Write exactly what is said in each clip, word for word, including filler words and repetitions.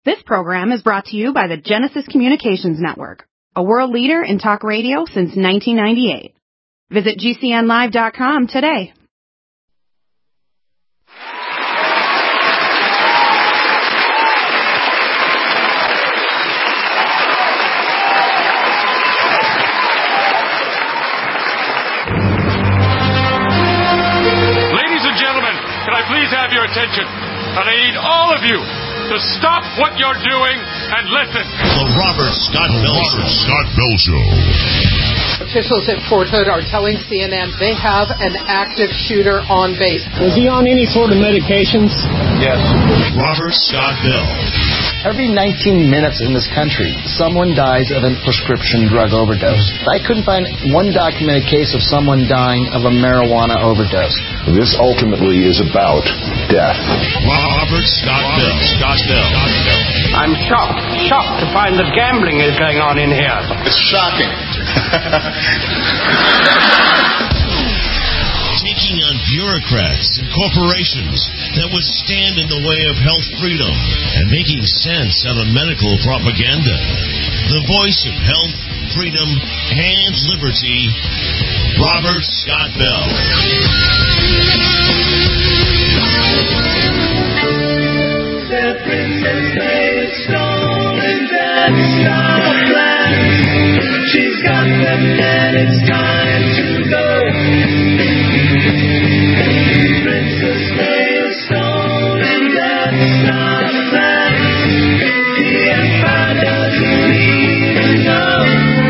This program is brought to you by the Genesis Communications Network, a world leader in talk radio since nineteen ninety-eight. Visit G C N live dot com today. Ladies and gentlemen, can I please have your attention? And I need all of you to stop what you're doing and listen. The Robert Scott Bell Show. Scott Bell Show. Officials at Fort Hood are telling C N N they have an active shooter on base. Was he on any sort of medications? Yes. Robert Scott Bell. Every nineteen minutes in this country, someone dies of a prescription drug overdose. I couldn't find one documented case of someone dying of a marijuana overdose. This ultimately is about death. Robert Scott Bell. Scott Bell. I'm shocked, shocked to find that gambling is going on in here. It's shocking. Taking on bureaucrats and corporations that would stand in the way of health freedom and making sense out of medical propaganda. The voice of health, freedom, and liberty, Robert Scott Bell. She's got them and it's time to go. Princess Leia stolen, that's not a plan. The Empire doesn't even know.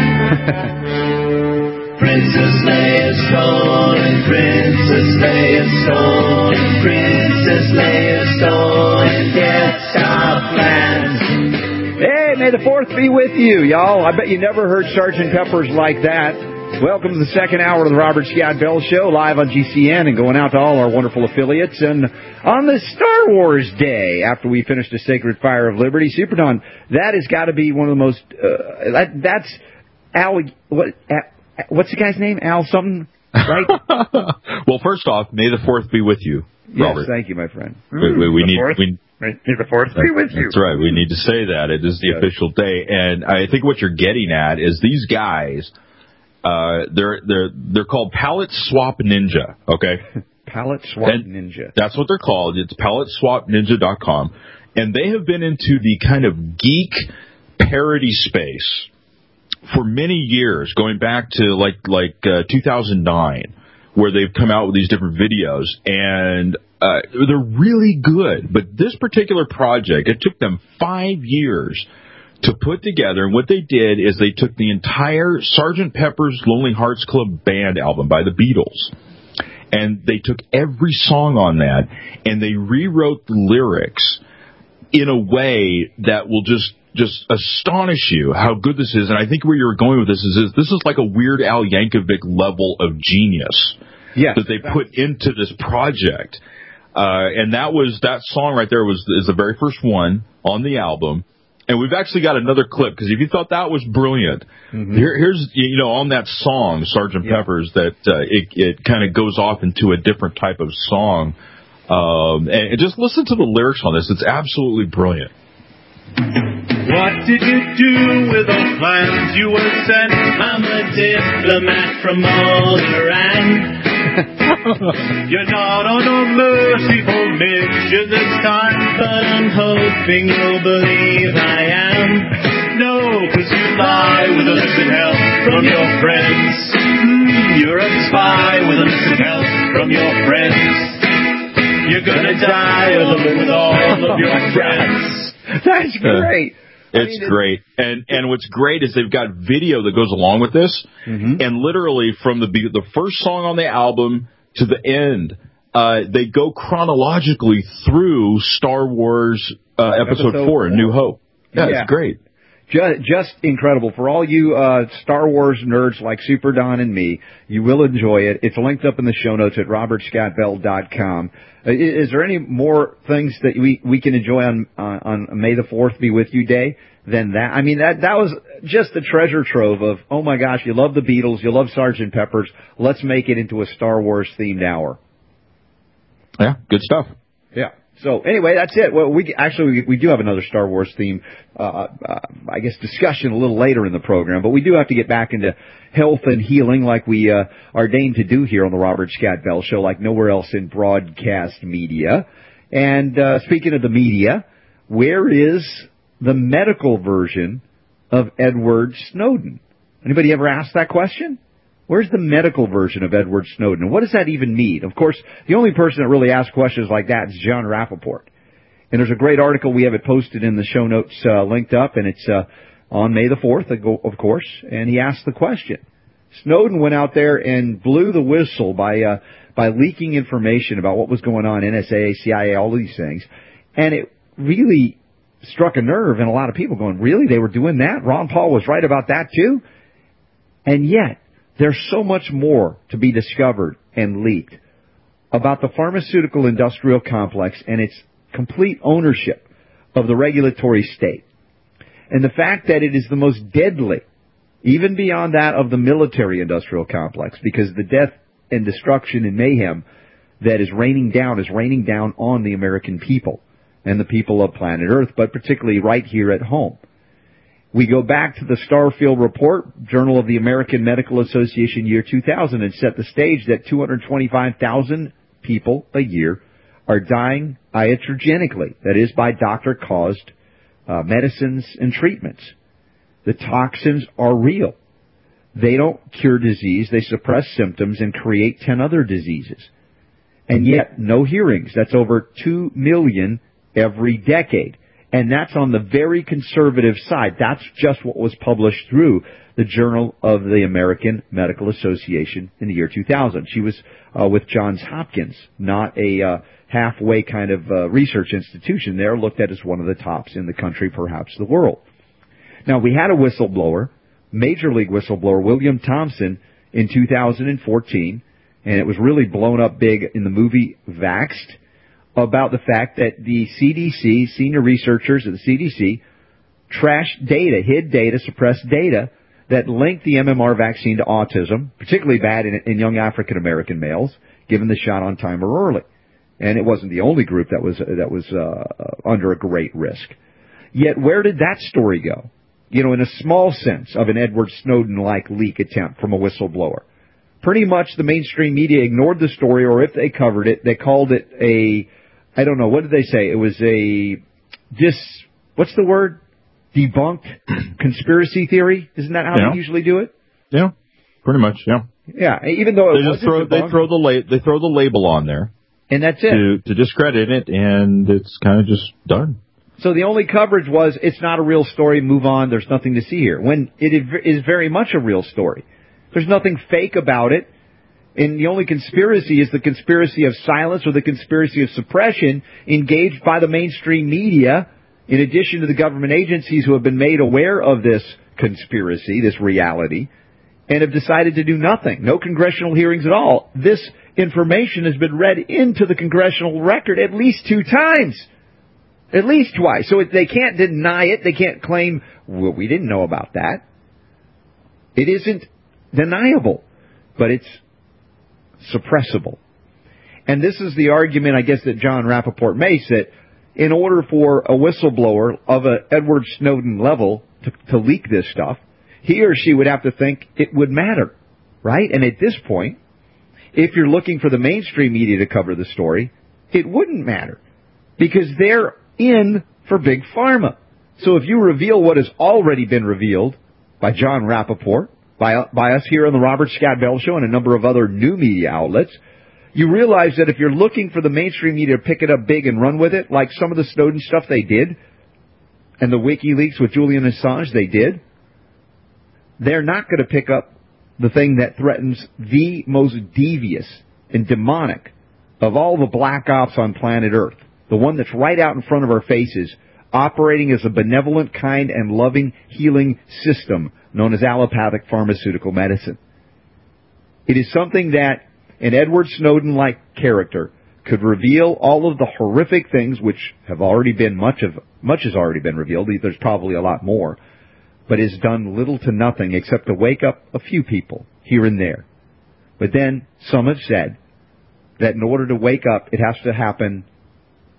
Princess Leia stolen, Princess Leia stolen, Princess Leia stolen, gets our plans. Hey, may the fourth be with you, y'all. I bet you never heard Sergeant Pepper's like that. Welcome to the second hour of the Robert Scott Bell Show, live on G C N and going out to all our wonderful affiliates. And on this Star Wars Day, after we finished the Sacred Fire of Liberty, Super Don, that has got to be one of the most, uh, that, that's Al, what, uh, what's the guy's name? Al something, right? Well, first off, may the fourth be with you, Robert. Yes, thank you, my friend. We, we, we need... We, May the fourth be with you. That's right. We need to say that. It is the yes. official day. And I think what you're getting at is these guys, uh, they're they're they're called Palette Swap Ninja, okay? Palette Swap and Ninja. That's what they're called. It's palette swap ninja dot com. And they have been into the kind of geek parody space for many years, going back to like like uh, two thousand nine, where they've come out with these different videos. And Uh, they're really good, but this particular project, it took them five years to put together, and what they did is they took the entire Sergeant Pepper's Lonely Hearts Club Band album by the Beatles, and they took every song on that, and they rewrote the lyrics in a way that will just just astonish you how good this is. And I think where you're going with this is, is this is like a Weird Al Yankovic level of genius yes, that they put into this project. Uh, and that was, that song right there was, is the very first one on the album. And we've actually got another clip, because if you thought that was brilliant, mm-hmm. here, here's, you know, on that song, Sergeant yeah. Pepper's, that, uh, it, it kind of goes off into a different type of song. Um, and, and just listen to the lyrics on this. It's absolutely brilliant. What did you do with those plans you were sent? I'm a diplomat from Alderaan. You're not on a merciful mission this time, but I'm hoping you'll believe I am. No, cause you lie with illicit help from your friends. Mm, you're a spy with illicit help from your friends. You're gonna die alone with all of your friends. That's great. It's I mean, great. And and what's great is they've got video that goes along with this. Mm-hmm. And literally from the the first song on the album to the end, uh, they go chronologically through Star Wars uh, Episode, Episode four, A New Hope. Yeah, yeah, it's great. Just, just incredible. For all you uh, Star Wars nerds like Super Don and me, you will enjoy it. It's linked up in the show notes at robert scott bell dot com. Uh, is there any more things that we, we can enjoy on, on, on May the fourth Be With You Day than that? I mean, that that was just a treasure trove of, oh, my gosh, you love the Beatles, you love Sergeant Pepper's, let's make it into a Star Wars-themed hour. Yeah, good stuff. Yeah. So anyway, that's it. Well, we actually we, we do have another Star Wars theme, uh, uh, I guess, discussion a little later in the program. But we do have to get back into health and healing like we uh, are deigned to do here on the Robert Scott Bell Show, like nowhere else in broadcast media. And uh, speaking of the media, where is the medical version of Edward Snowden? Anybody ever asked that question? Where's the medical version of Edward Snowden? And what does that even mean? Of course, the only person that really asks questions like that is John Rappaport. And there's a great article. We have it posted in the show notes, uh, linked up, and it's uh, on May the fourth, of course. And he asked the question. Snowden went out there and blew the whistle by uh, by leaking information about what was going on, N S A, C I A, all these things. And it really struck a nerve in a lot of people going, really? They were doing that? Ron Paul was right about that too? And yet, there's so much more to be discovered and leaked about the pharmaceutical industrial complex and its complete ownership of the regulatory state. And the fact that it is the most deadly, even beyond that of the military industrial complex, because the death and destruction and mayhem that is raining down is raining down on the American people and the people of planet Earth, but particularly right here at home. We go back to the Starfield Report, Journal of the American Medical Association, year two thousand, and set the stage that two hundred twenty-five thousand people a year are dying iatrogenically, that is, by doctor-caused uh, medicines and treatments. The toxins are real. They don't cure disease. They suppress symptoms and create ten other diseases. And yet, no hearings. That's over two million every decade. And that's on the very conservative side. That's just what was published through the Journal of the American Medical Association in the year two thousand. She was uh, with Johns Hopkins, not a uh, halfway kind of uh, research institution there, looked at as one of the tops in the country, perhaps the world. Now, we had a whistleblower, Major League whistleblower, William Thompson, in two thousand fourteen, and it was really blown up big in the movie Vaxxed, about the fact that the C D C, senior researchers at the C D C, trashed data, hid data, suppressed data that linked the M M R vaccine to autism, particularly bad in, in young African-American males, given the shot on time or early. And it wasn't the only group that was that was uh, under a great risk. Yet where did that story go? You know, in a small sense of an Edward Snowden-like leak attempt from a whistleblower. Pretty much the mainstream media ignored the story, or if they covered it, they called it a, I don't know, what did they say? It was a, dis, what's the word? Debunked conspiracy theory? Isn't that how yeah. they usually do it? Yeah, pretty much, yeah. Yeah, even though it they just throw, they throw the la- they throw the label on there. And that's it. To, to discredit it, and it's kind of just done. So the only coverage was, it's not a real story, move on, there's nothing to see here. When it is very much a real story. There's nothing fake about it. And the only conspiracy is the conspiracy of silence or the conspiracy of suppression engaged by the mainstream media, in addition to the government agencies who have been made aware of this conspiracy, this reality, and have decided to do nothing. No congressional hearings at all. This information has been read into the congressional record at least two times. At least twice. So they can't deny it. They can't claim, well, we didn't know about that. It isn't deniable, but it's suppressible. And this is the argument, I guess, that John Rappaport makes, that in order for a whistleblower of a Edward Snowden level to, to leak this stuff, he or she would have to think it would matter, right? And at this point, if you're looking for the mainstream media to cover the story, it wouldn't matter, because they're in for Big Pharma. So if you reveal what has already been revealed by John Rappaport, by, by us here on the Robert Scott Bell Show and a number of other new media outlets, you realize that if you're looking for the mainstream media to pick it up big and run with it, like some of the Snowden stuff they did, and the WikiLeaks with Julian Assange they did, they're not going to pick up the thing that threatens the most devious and demonic of all the black ops on planet Earth. The one that's right out in front of our faces, operating as a benevolent, kind, and loving healing system known as allopathic pharmaceutical medicine. It is something that an Edward Snowden-like character could reveal all of the horrific things which have already been, much of much has already been revealed. There's probably a lot more, but has done little to nothing except to wake up a few people here and there. But then some have said that in order to wake up, it has to happen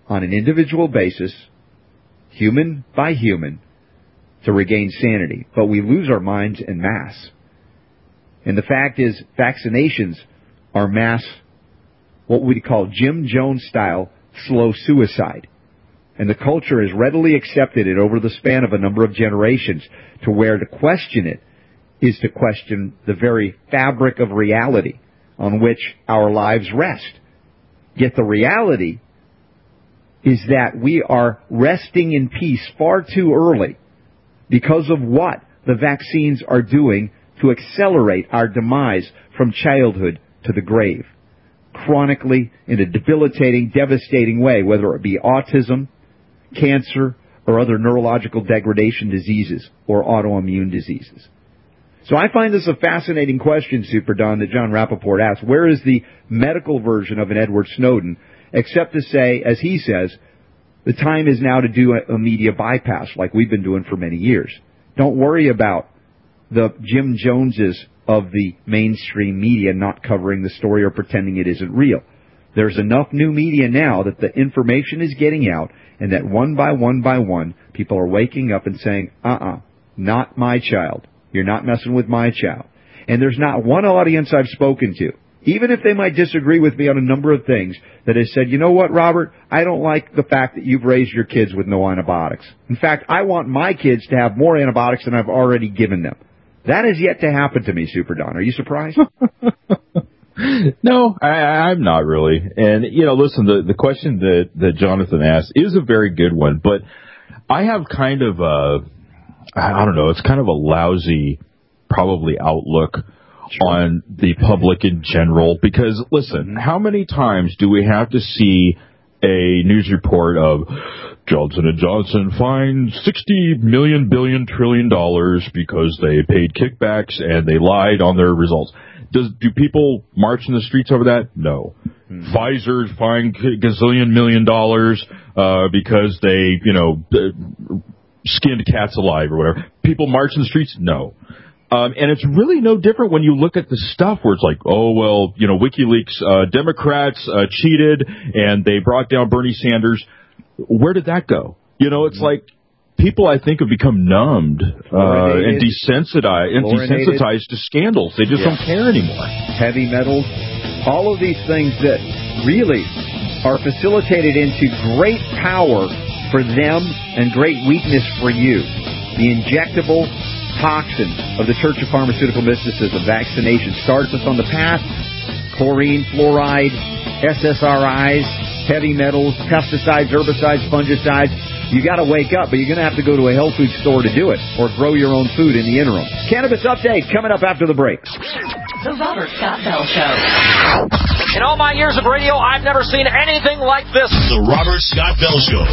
on an individual basis, human by human, to regain sanity. But we lose our minds en masse. And the fact is, vaccinations are mass, what we call Jim Jones-style slow suicide. And the culture has readily accepted it over the span of a number of generations, to where to question it is to question the very fabric of reality on which our lives rest. Yet the reality is that we are resting in peace far too early because of what the vaccines are doing to accelerate our demise from childhood to the grave, chronically, in a debilitating, devastating way, whether it be autism, cancer, or other neurological degradation diseases or autoimmune diseases. So I find this a fascinating question, Super Don, that John Rappaport asked. Where is the medical version of an Edward Snowden, except to say, as he says, the time is now to do a, a media bypass like we've been doing for many years. Don't worry about the Jim Joneses of the mainstream media not covering the story or pretending it isn't real. There's enough new media now that the information is getting out, and that one by one by one, people are waking up and saying, uh-uh, not my child. You're not messing with my child. And there's not one audience I've spoken to, even if they might disagree with me on a number of things, that has said, you know what, Robert, I don't like the fact that you've raised your kids with no antibiotics. In fact, I want my kids to have more antibiotics than I've already given them. That has yet to happen to me, Super Don. Are you surprised? No, I, I'm not really. And, you know, listen, the, the question that, that Jonathan asked is a very good one, but I have kind of a, I don't know, it's kind of a lousy, probably, outlook sure. on the public in general, because, listen, how many times do we have to see a news report of Johnson and Johnson fined sixty million billion trillion dollars because they paid kickbacks and they lied on their results? Does, do people march in the streets over that? No. Mm-hmm. Pfizer fined gazillion million dollars uh, because they, you know, skinned cats alive or whatever. People march in the streets? No. Um, and it's really no different when you look at the stuff where it's like, oh, well, you know, WikiLeaks, uh, Democrats uh, cheated and they brought down Bernie Sanders. Where did that go? You know, it's like people, I think, have become numbed uh, and desensitized, and desensitized to scandals. They just yeah. don't care anymore. Heavy metals, all of these things that really are facilitated into great power for them and great weakness for you. The injectable toxins of the Church of Pharmaceutical Mysticism, vaccination, starts us on the path. Chlorine, fluoride, S S R Is, heavy metals, pesticides, herbicides, fungicides. You got to wake up, but you're going to have to go to a health food store to do it, or grow your own food in the interim. Cannabis Update coming up after the break. The Robert Scott Bell Show. In all my years of radio, I've never seen anything like this. The Robert Scott Bell Show.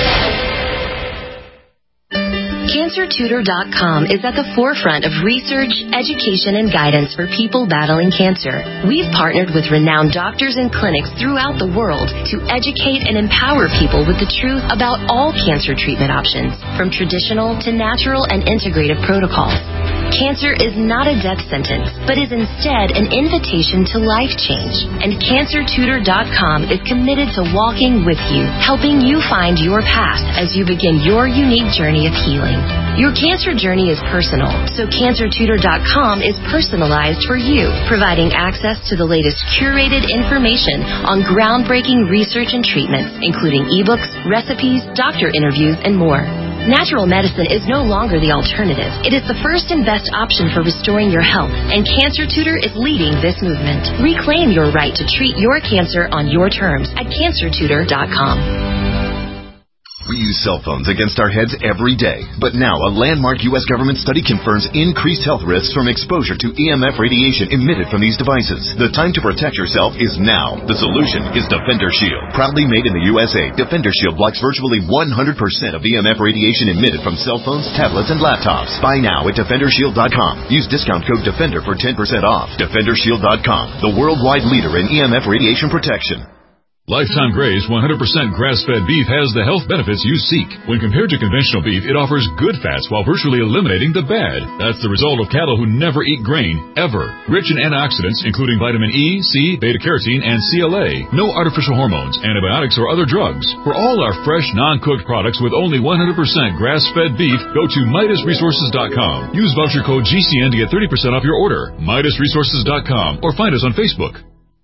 Cancer Tutor dot com is at the forefront of research, education, and guidance for people battling cancer. We've partnered with renowned doctors and clinics throughout the world to educate and empower people with the truth about all cancer treatment options, from traditional to natural and integrative protocols. Cancer is not a death sentence, but is instead an invitation to life change. And Cancer Tutor dot com is committed to walking with you, helping you find your path as you begin your unique journey of healing. Your cancer journey is personal, so Cancer Tutor dot com is personalized for you, providing access to the latest curated information on groundbreaking research and treatments, including ebooks, recipes, doctor interviews, and more. Natural medicine is no longer the alternative. It is the first and best option for restoring your health, and Cancer Tutor is leading this movement. Reclaim your right to treat your cancer on your terms at Cancer Tutor dot com. We use cell phones against our heads every day, but now a landmark U S government study confirms increased health risks from exposure to E M F radiation emitted from these devices. The time to protect yourself is now. The solution is Defender Shield. Proudly made in the U S A, Defender Shield blocks virtually one hundred percent of E M F radiation emitted from cell phones, tablets, and laptops. Buy now at Defender Shield dot com. Use discount code DEFENDER for ten percent off. Defender Shield dot com, the worldwide leader in E M F radiation protection. Lifetime Graze one hundred percent grass-fed beef has the health benefits you seek. When compared to conventional beef, it offers good fats while virtually eliminating the bad. That's the result of cattle who never eat grain, ever. Rich in antioxidants, including vitamin E, C, beta-carotene, and C L A. No artificial hormones, antibiotics, or other drugs. For all our fresh, non-cooked products with only one hundred percent grass-fed beef, go to Midas Resources dot com. Use voucher code G C N to get thirty percent off your order. Midas Resources dot com or find us on Facebook.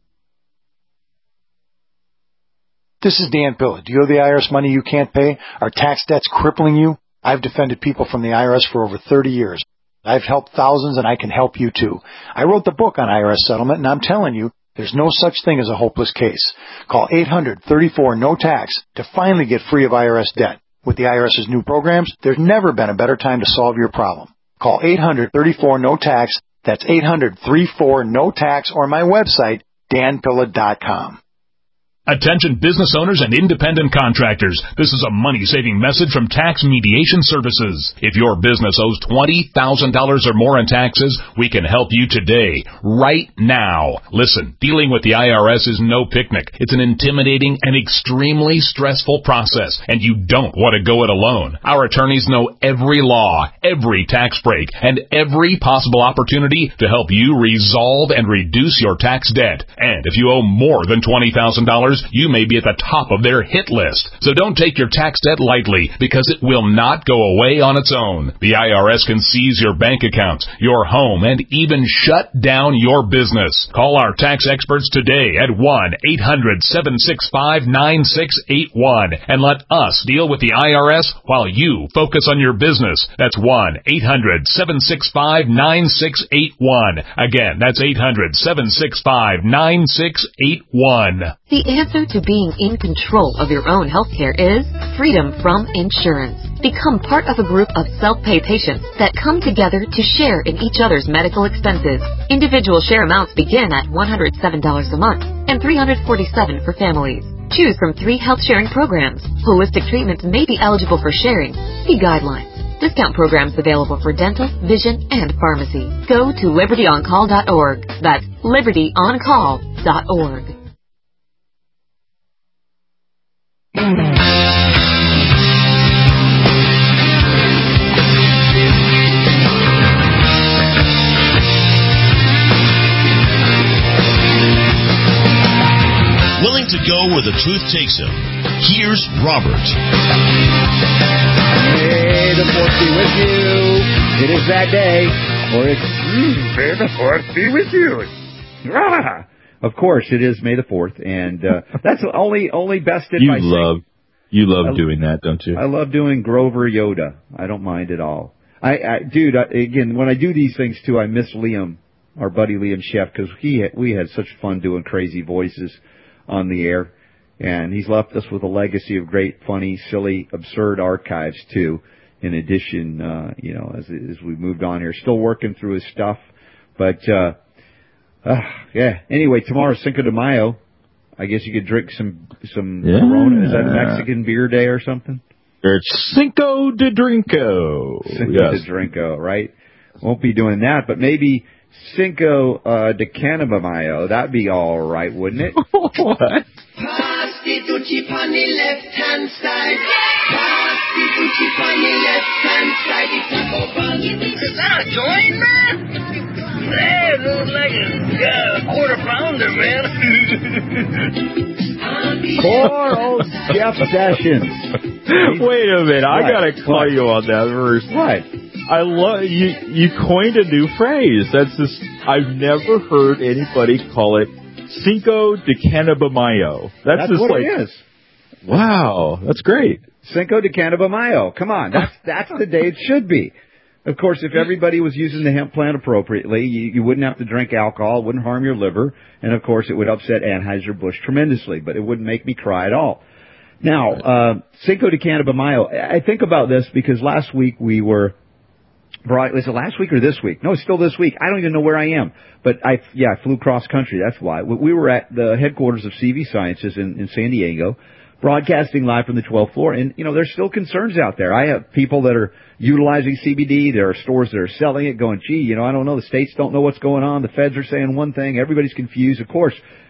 This is Dan Pilla. Do you owe the I R S money you can't pay? Are tax debts crippling you? I've defended people from the I R S for over thirty years. I've helped thousands, and I can help you too. I wrote the book on I R S settlement, and I'm telling you, there's no such thing as a hopeless case. Call eight hundred, thirty-four, no tax to finally get free of I R S debt. With the I R S's new programs, there's never been a better time to solve your problem. Call eight hundred, thirty-four, no tax. That's eight hundred, thirty-four, no tax, or my website, dan pilla dot com. Attention business owners and independent contractors. This is a money-saving message from Tax Mediation Services. If your business owes twenty thousand dollars or more in taxes, we can help you today, right now. Listen, dealing with the I R S is no picnic. It's an intimidating and extremely stressful process, and you don't want to go it alone. Our attorneys know every law, every tax break, and every possible opportunity to help you resolve and reduce your tax debt. And if you owe more than twenty thousand dollars, you may be at the top of their hit list. So don't take your tax debt lightly, because it will not go away on its own. The I R S can seize your bank accounts, your home, and even shut down your business. Call our tax experts today at one eight hundred, seven six five, nine six eight one and let us deal with the I R S while you focus on your business. That's one eight hundred, seven six five, nine six eight one. Again, that's eight hundred, seven six five, nine six eight one. The answer to being in control of your own healthcare is freedom from insurance. Become part of a group of self-pay patients that come together to share in each other's medical expenses. Individual share amounts begin at one hundred seven dollars a month and three hundred forty-seven dollars for families. Choose from three health sharing programs. Holistic treatments may be eligible for sharing. See guidelines. Discount programs available for dental, vision, and pharmacy. Go to liberty on call dot org. That's liberty on call dot org. Willing to go where the truth takes him. Here's Robert. May the fourth be with you. It is that day, or it's mm, May the fourth be with you. Ah. Of course, it is May the fourth, and uh, that's only only bested you by love sing- you love I, doing that, don't you? I love doing Grover Yoda. I don't mind at all. I, I dude, I, again, when I do these things too, I miss Liam, our buddy Liam Sheff, because he had, we had such fun doing crazy voices on the air, and he's left us with a legacy of great, funny, silly, absurd archives too. In addition, uh, you know, as as we moved on here, still working through his stuff, but. uh Uh, yeah. Anyway, tomorrow Cinco de Mayo. I guess you could drink some some yeah. Corona. Is that Mexican beer day or something? It's Cinco de Drinko. Cinco yes. de Drinko, right? Won't be doing that, but maybe Cinco uh, de Cannabamayo. That'd be all right, wouldn't it? What? Pass the Gucci on the left hand side. Pass the Gucci on the left hand side. It's a open. Is that a joint, man? Hey, it looks like a uh, quarter pounder, man. Poor old Jeff Sessions. Wait a minute, I what? gotta call what? you on that verse. What? I love you. You coined a new phrase. That's just I've never heard anybody call it Cinco de Cannabamayo. That's, That's just what like it is. Wow, that's great. Cinco de Cannabamayo. Come on, that's that's the day it should be. Of course, if everybody was using the hemp plant appropriately, you, you wouldn't have to drink alcohol, it wouldn't harm your liver, and of course it would upset Anheuser-Busch tremendously, but it wouldn't make me cry at all. Now, uh, Cinco de Cannabamayo, I think about this because last week we were, brought, was it last week or this week? No, it's still this week. I don't even know where I am, but I, yeah, I flew cross country, that's why. We were at the headquarters of C V Sciences in, in San Diego, broadcasting live from the twelfth floor, and, you know, there's still concerns out there. I have people that are utilizing C B D. There are stores that are selling it going, gee, you know, I don't know. The states don't know what's going on. The feds are saying one thing. Everybody's confused. Of course,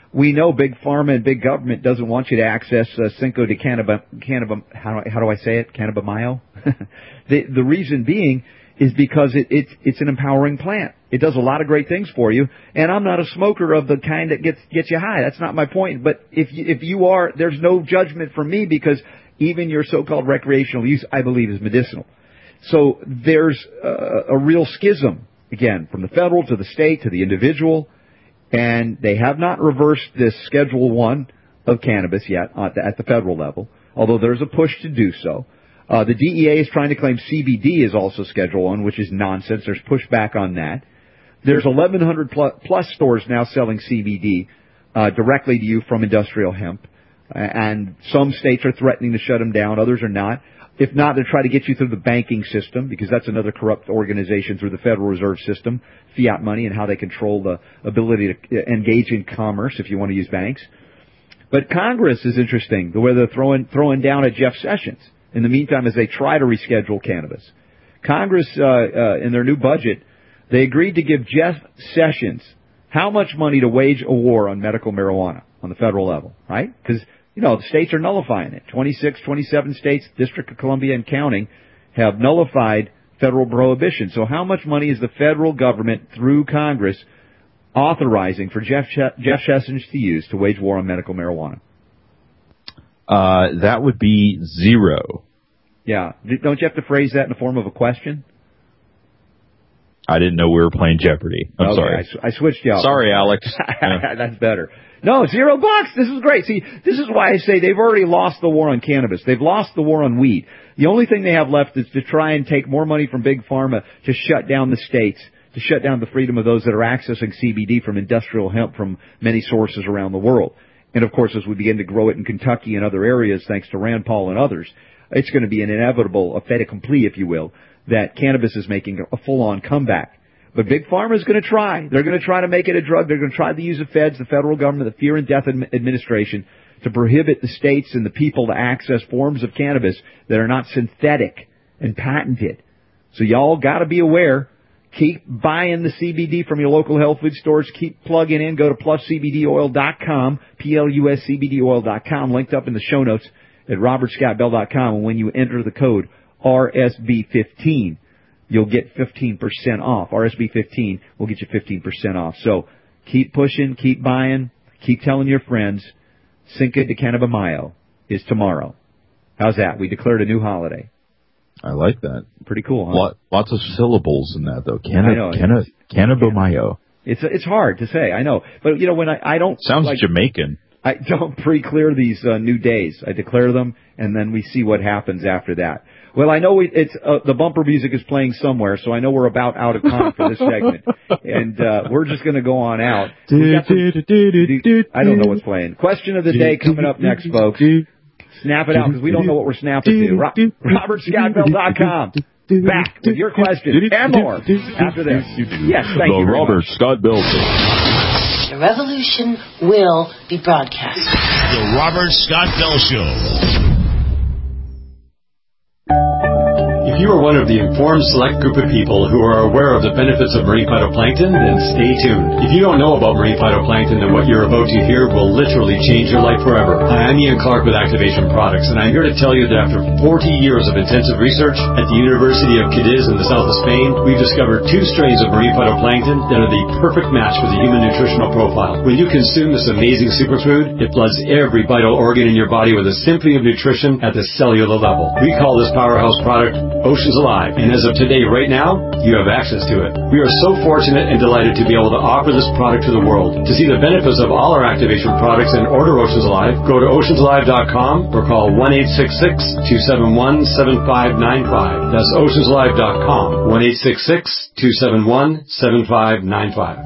we know big pharma and big government doesn't want you to access uh, Cinco de Cannabis, cannabis how, how do I say it, Cannabamayo? the, the reason being is because it, it, it's an empowering plant. It does a lot of great things for you, and I'm not a smoker of the kind that gets gets you high. That's not my point. But if you, if you are, there's no judgment from me, because even your so-called recreational use, I believe, is medicinal. So there's a, a real schism, again, from the federal to the state to the individual, and they have not reversed this Schedule One of cannabis yet at the federal level, although there's a push to do so. Uh, the D E A is trying to claim C B D is also Schedule One, which is nonsense. There's pushback on that. There's eleven hundred plus stores now selling C B D uh, directly to you from industrial hemp, and some states are threatening to shut them down. Others are not. If not, they'll try to get you through the banking system, because that's another corrupt organization through the Federal Reserve System, fiat money, and how they control the ability to engage in commerce if you want to use banks. But Congress is interesting, the way they're throwing throwing down at Jeff Sessions in the meantime as they try to reschedule cannabis. Congress, uh, uh, in their new budget, they agreed to give Jeff Sessions how much money to wage a war on medical marijuana on the federal level, right? Because, you know, the states are nullifying it. twenty-six, twenty-seven states, District of Columbia and counting, have nullified federal prohibition. So how much money is the federal government, through Congress, authorizing for Jeff, Jeff Sessions to use to wage war on medical marijuana? Uh, that would be zero. Yeah. Don't you have to phrase that in the form of a question? I didn't know we were playing Jeopardy. I'm okay, sorry. I, I switched you out. Sorry, Alex. Yeah. That's better. No, zero bucks. This is great. See, this is why I say they've already lost the war on cannabis. They've lost the war on weed. The only thing they have left is to try and take more money from Big Pharma to shut down the states, to shut down the freedom of those that are accessing C B D from industrial hemp from many sources around the world. And, of course, as we begin to grow it in Kentucky and other areas, thanks to Rand Paul and others, it's going to be an inevitable, a fait accompli, if you will, that cannabis is making a full-on comeback. But Big Pharma is going to try. They're going to try to make it a drug. They're going to try to use the feds, the federal government, the Fear and Death Administration, to prohibit the states and the people to access forms of cannabis that are not synthetic and patented. So y'all got to be aware. Keep buying the C B D from your local health food stores. Keep plugging in. Go to plus c b d oil dot com, P L U S C B D oil dot com, linked up in the show notes at robert scott bell dot com. And when you enter the code R S B fifteen, you'll get fifteen percent off. R S B fifteen will get you fifteen percent off. So keep pushing, keep buying, keep telling your friends. Cinco de Cannabamayo is tomorrow. How's that? We declared a new holiday. I like that. Pretty cool, huh? Lot, lots of syllables in that, though. Canna, I know. Canna, Cannabamayo. It's it's hard to say, I know. But, you know, when I, I don't... Sounds like, Jamaican. I don't pre-clear these uh, new days. I declare them, and then we see what happens after that. Well, I know we, it's uh, the bumper music is playing somewhere, so I know we're about out of time for this segment. And uh, we're just going to go on out. Some, I don't know what's playing. Question of the day coming up next, folks. Snap it out, because we don't know what we're snapping to. robert scott bell dot com. Back with your questions and more after this. Yes, thank the you. The Robert much. Scott Bell Show. The revolution will be broadcast. The Robert Scott Bell Show. If you are one of the informed select group of people who are aware of the benefits of marine phytoplankton, then stay tuned. If you don't know about marine phytoplankton, then what you're about to hear will literally change your life forever. Hi, I'm Ian Clark with Activation Products, and I'm here to tell you that after forty years of intensive research at the University of Cadiz in the south of Spain, we've discovered two strains of marine phytoplankton that are the perfect match for the human nutritional profile. When you consume this amazing superfood, it floods every vital organ in your body with a symphony of nutrition at the cellular level. We call this powerhouse product Oceans Alive, and as of today, right now, you have access to it. We are so fortunate and delighted to be able to offer this product to the world. To see the benefits of all our activation products and order Oceans Alive, go to oceans alive dot com or call one eight six six, two seven one, seven five nine five. That's oceans alive dot com, one eight six six, two seven one, seven five nine five.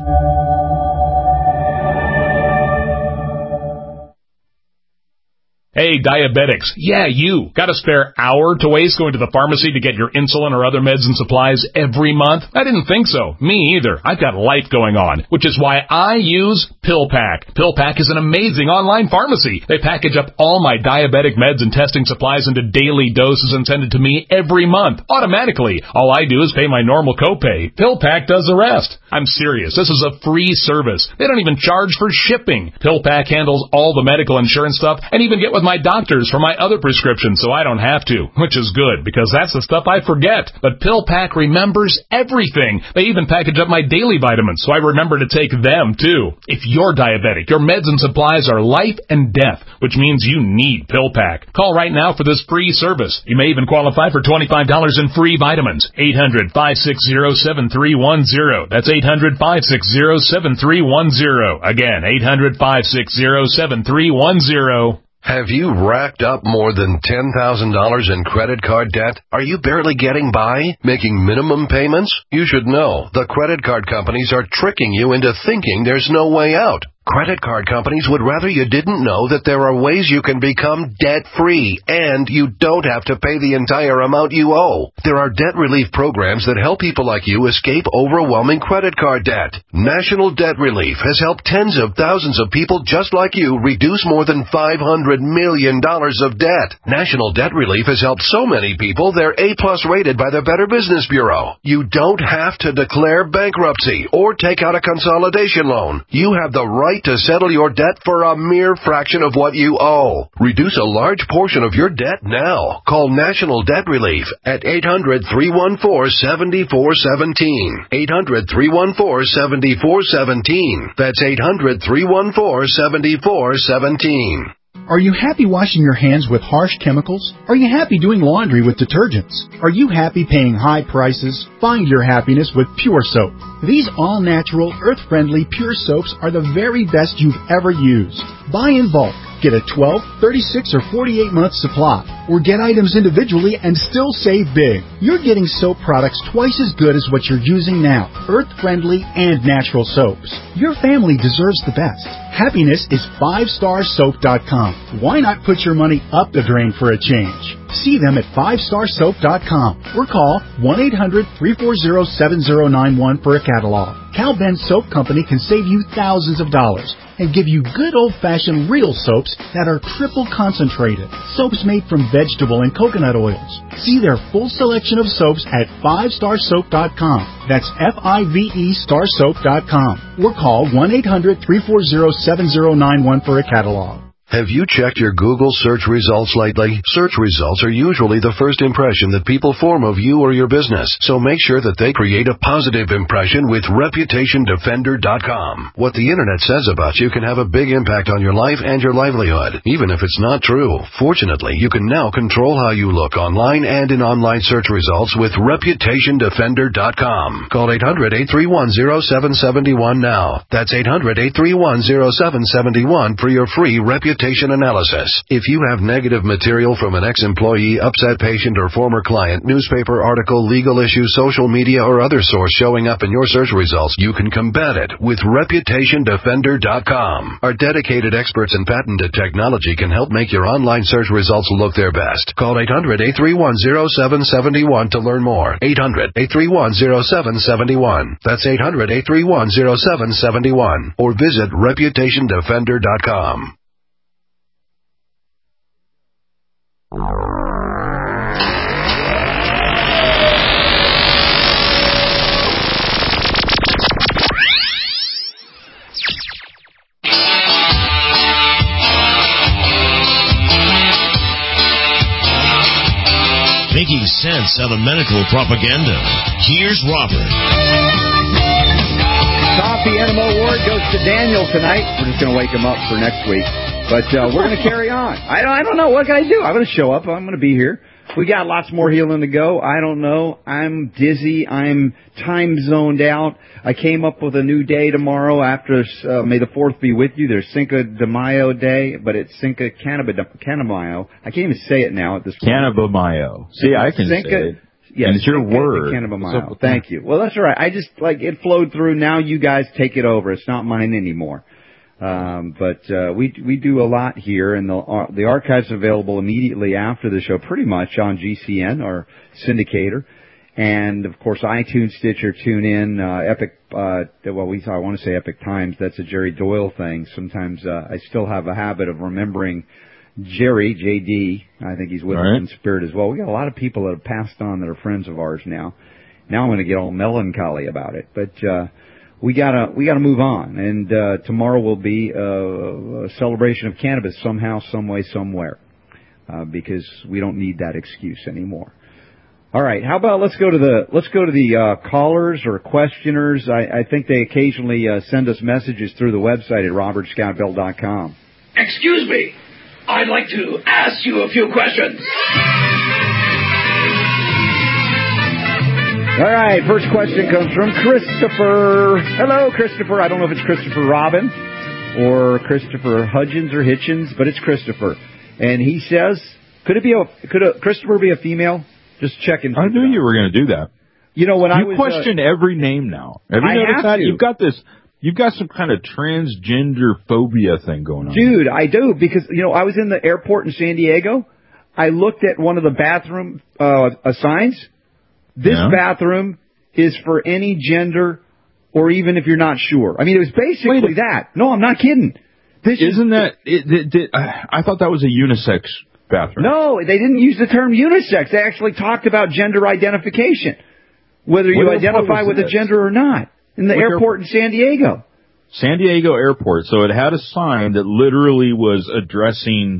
Hey, diabetics. Yeah, you. Got a spare hour to waste going to the pharmacy to get your insulin or other meds and supplies every month? I didn't think so. Me either. I've got life going on, which is why I use PillPack. PillPack is an amazing online pharmacy. They package up all my diabetic meds and testing supplies into daily doses and send it to me every month, automatically. All I do is pay my normal copay. PillPack does the rest. I'm serious. This is a free service. They don't even charge for shipping. PillPack handles all the medical insurance stuff and even get with my doctors for my other prescriptions so I don't have to, which is good because that's the stuff I forget. But PillPack remembers everything. They even package up my daily vitamins so I remember to take them too. If you're diabetic, your meds and supplies are life and death, which means you need PillPack. Call right now for this free service. You may even qualify for twenty-five dollars in free vitamins. eight hundred, five six zero, seven three one zero. That's eight hundred, five six zero, seven three one zero. Again, eight hundred, five six zero, seven three one zero. Have you racked up more than ten thousand dollars in credit card debt? Are you barely getting by, making minimum payments? You should know the credit card companies are tricking you into thinking there's no way out. Credit card companies would rather you didn't know that there are ways you can become debt-free, and you don't have to pay the entire amount you owe. There are debt relief programs that help people like you escape overwhelming credit card debt. National Debt Relief has helped tens of thousands of people just like you reduce more than five hundred million dollars of debt. National Debt Relief has helped so many people they're A-plus rated by the Better Business Bureau. You don't have to declare bankruptcy or take out a consolidation loan. You have the right to settle your debt for a mere fraction of what you owe. Reduce a large portion of your debt now. Call National Debt Relief at eight hundred, three one four, seven four one seven. eight hundred, three one four, seven four one seven. That's eight hundred, three one four, seven four one seven. Are you happy washing your hands with harsh chemicals? Are you happy doing laundry with detergents? Are you happy paying high prices? Find your happiness with Pure Soap. These all-natural, earth-friendly Pure Soaps are the very best you've ever used. Buy in bulk. Get a twelve, thirty-six, or forty-eight month supply, or get items individually and still save big. You're getting soap products twice as good as what you're using now, earth-friendly and natural soaps. Your family deserves the best. Happiness is five star soap dot com. Why not put your money up the drain for a change? See them at five star soap dot com or call one eight hundred, three four zero, seven zero nine one for a catalog. Cal Ben Soap Company can save you thousands of dollars and give you good old-fashioned real soaps that are triple concentrated. Soaps made from vegetable and coconut oils. See their full selection of soaps at five star soap dot com. That's F I V E star soap dot com. Or call one eight hundred, three four zero, seven zero nine one for a catalog. Have you checked your Google search results lately? Search results are usually the first impression that people form of you or your business, so make sure that they create a positive impression with reputation defender dot com. What the internet says about you can have a big impact on your life and your livelihood, even if it's not true. Fortunately, you can now control how you look online and in online search results with reputation defender dot com. Call eight hundred, eight three one, zero seven seven one now. That's eight hundred, eight three one, zero seven seven one for your free reputation analysis. If you have negative material from an ex-employee, upset patient, or former client, newspaper article, legal issue, social media, or other source showing up in your search results, you can combat it with reputation defender dot com. Our dedicated experts in patented technology can help make your online search results look their best. Call eight hundred, eight three one, zero seven seven one to learn more. eight hundred, eight three one, zero seven seven one. That's eight hundred, eight three one, zero seven seven one. Or visit reputation defender dot com. Making sense out of medical propaganda. Here's Robert. Coffee Enema Award goes to Daniel tonight. We're just going to wake him up for next week. But uh, we're going to carry on. I don't, I don't know. What can I do? I'm going to show up. I'm going to be here. We got lots more healing to go. I don't know. I'm dizzy. I'm time zoned out. I came up with a new day tomorrow after uh, May the fourth be with you. There's Cinco de Mayo Day, but it's Cinco de Mayo. I can't even say it now at this point. Canna de Mayo. See, I can Cinco, say it. Yes, and it's your Cinco word. de Mayo. Thank you. Well, that's all right. I just, like, it flowed through. Now you guys take it over. It's not mine anymore. Um, but uh, we we do a lot here, and the uh, the archive's available immediately after the show, pretty much on G C N, our syndicator, and of course iTunes, Stitcher, TuneIn, uh, Epic. Uh, well, we I want to say Epic Times. That's a Jerry Doyle thing. Sometimes uh, I still have a habit of remembering Jerry J D. I think he's with us in spirit as well. We got a lot of people that have passed on that are friends of ours now. Now I'm going to get all melancholy about it, but. Uh, We gotta, we gotta move on, and uh, tomorrow will be a, a celebration of cannabis somehow, some way, somewhere, uh, because we don't need that excuse anymore. All right, how about let's go to the let's go to the uh, callers or questioners. I, I think they occasionally uh, send us messages through the website at robert scott bell dot com. Excuse me, I'd like to ask you a few questions. All right, first question comes from Christopher. Hello, Christopher. I don't know if it's Christopher Robin or Christopher Hudgens or Hitchens, but it's Christopher. And he says, could it be a, could a, Christopher be a female? Just checking. I knew you were going to do that. You know, when you I was... You question uh, every name now. Have you I noticed have that? to. You've got this... You've got some kind of transgender phobia thing going on. Dude, I do, because, you know, I was in the airport in San Diego. I looked at one of the bathroom uh, uh, signs. This yeah. bathroom is for any gender, or even if you're not sure. I mean, it was basically Wait, that. No, I'm not kidding. This Isn't is, that... It, it, it, I thought that was a unisex bathroom. No, they didn't use the term unisex. They actually talked about gender identification, whether you what identify with a gender or not, in the what airport, airport in San Diego. San Diego Airport. So it had a sign that literally was addressing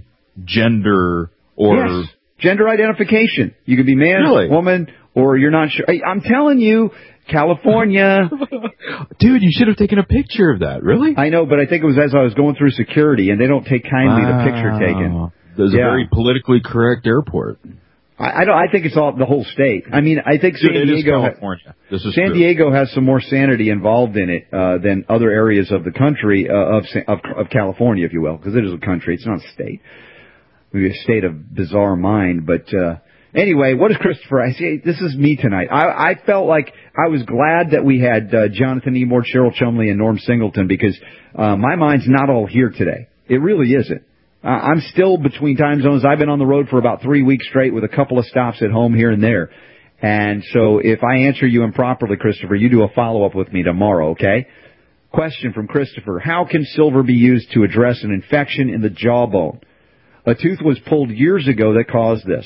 gender or... Yes, gender identification. You could be man, really? woman... Or you're not sure. I'm telling you, California. Dude, you should have taken a picture of that. Really? I know, but I think it was as I was going through security, and they don't take kindly wow. to picture taken. There's yeah. a very politically correct airport. I, I don't. I think it's all the whole state. I mean, I think San Dude, Diego. It is California. This is San true. Diego has some more sanity involved in it uh, than other areas of the country uh, of, of of California, if you will, because it is a country. It's not a state. Maybe a state of bizarre mind, but. Uh, Anyway, what is Christopher? I say this is me tonight. I, I felt like I was glad that we had uh, Jonathan Emord, Cheryl Chumley, and Norm Singleton because uh, my mind's not all here today. It really isn't. Uh, I'm still between time zones. I've been on the road for about three weeks straight with a couple of stops at home here and there. And so if I answer you improperly, Christopher, you do a follow-up with me tomorrow, okay? Question from Christopher. How can silver be used to address an infection in the jawbone? A tooth was pulled years ago that caused this.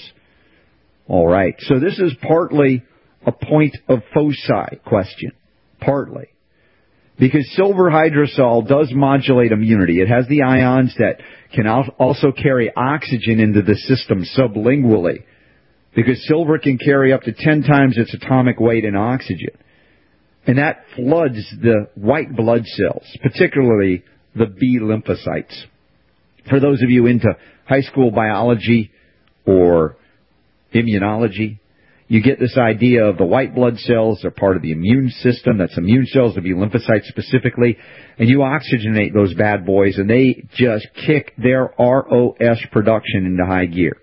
All right. So this is partly a point of foci question. Partly. Because silver hydrosol does modulate immunity. It has the ions that can also carry oxygen into the system sublingually. Because silver can carry up to ten times its atomic weight in oxygen. And that floods the white blood cells, particularly the B lymphocytes. For those of you into high school biology or immunology, you get this idea of the white blood cells are part of the immune system. That's immune cells, the B lymphocytes specifically. And you oxygenate those bad boys, and they just kick their R O S production into high gear.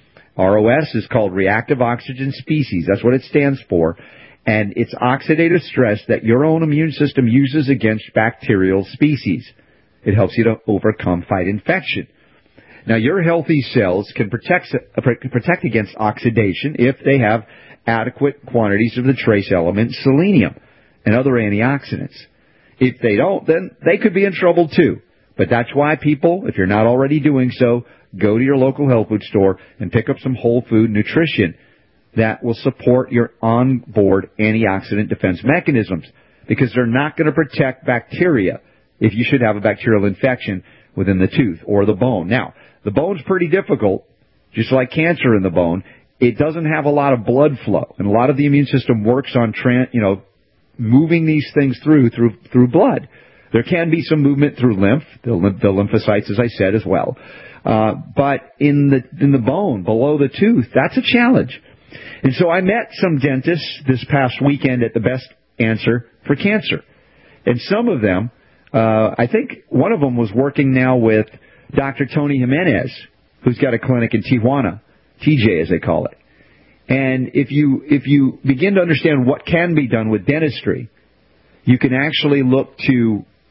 R O S is called reactive oxygen species. That's what it stands for. And it's oxidative stress that your own immune system uses against bacterial species. It helps you to overcome, fight infection. Now, your healthy cells can protect, uh, protect against oxidation if they have adequate quantities of the trace element selenium and other antioxidants. If they don't, then they could be in trouble too. But that's why people, if you're not already doing so, go to your local health food store and pick up some whole food nutrition that will support your onboard antioxidant defense mechanisms, because they're not going to protect bacteria if you should have a bacterial infection within the tooth or the bone. Now, the bone's pretty difficult, just like cancer in the bone. It doesn't have a lot of blood flow, and a lot of the immune system works on, tran- you know, moving these things through through through blood. There can be some movement through lymph, the, the lymphocytes, as I said, as well. Uh, but in the in the bone, below the tooth, that's a challenge. And so I met some dentists this past weekend at the Best Answer for Cancer, and some of them, uh, I think one of them was working now with Doctor Tony Jimenez, who's got a clinic in Tijuana, T J as they call it. And if you if you begin to understand what can be done with dentistry, you can actually look to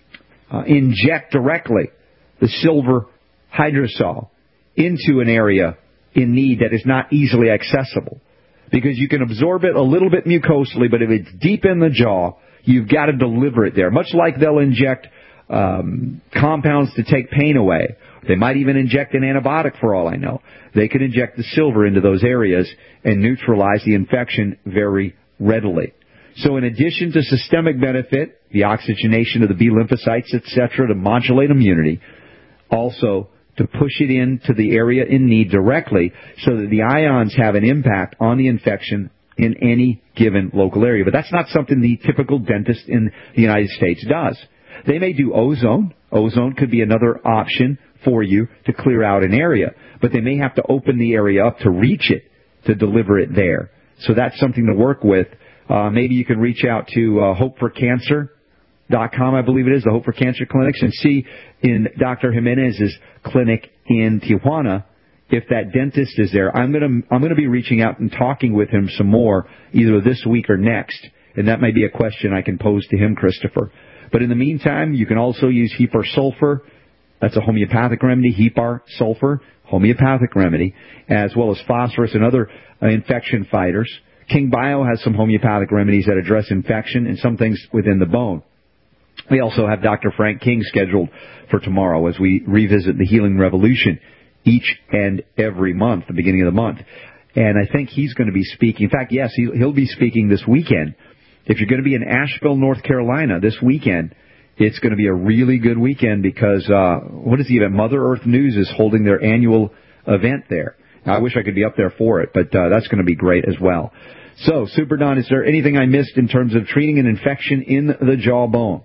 uh, inject directly the silver hydrosol into an area in need that is not easily accessible. Because you can absorb it a little bit mucosally, but if it's deep in the jaw, you've got to deliver it there. Much like they'll inject um, compounds to take pain away. They might even inject an antibiotic for all I know. They can inject the silver into those areas and neutralize the infection very readily. So in addition to systemic benefit, the oxygenation of the B lymphocytes, et cetera, to modulate immunity, also to push it into the area in need directly so that the ions have an impact on the infection in any given local area. But that's not something the typical dentist in the United States does. They may do ozone. Ozone could be another option for you to clear out an area, but they may have to open the area up to reach it, to deliver it there. So that's something to work with. Uh, maybe you can reach out to uh, hope for cancer dot com, I believe it is, the Hope for Cancer Clinics, and see in Doctor Jimenez's clinic in Tijuana if that dentist is there. I'm going to I'm going to be reaching out and talking with him some more either this week or next, and that might be a question I can pose to him, Christopher. But in the meantime, you can also use Hepar Sulfur. That's a homeopathic remedy, Hepar Sulfur, homeopathic remedy, as well as phosphorus and other uh, infection fighters. King Bio has some homeopathic remedies that address infection and some things within the bone. We also have Doctor Frank King scheduled for tomorrow as we revisit the Healing Revolution each and every month, the beginning of the month. And I think he's going to be speaking. In fact, yes, he'll be speaking this weekend. If you're going to be in Asheville, North Carolina this weekend, it's going to be a really good weekend because, uh, what is the event? Mother Earth News is holding their annual event there. I wish I could be up there for it, but uh, that's going to be great as well. So, Super Don, is there anything I missed in terms of treating an infection in the jawbone?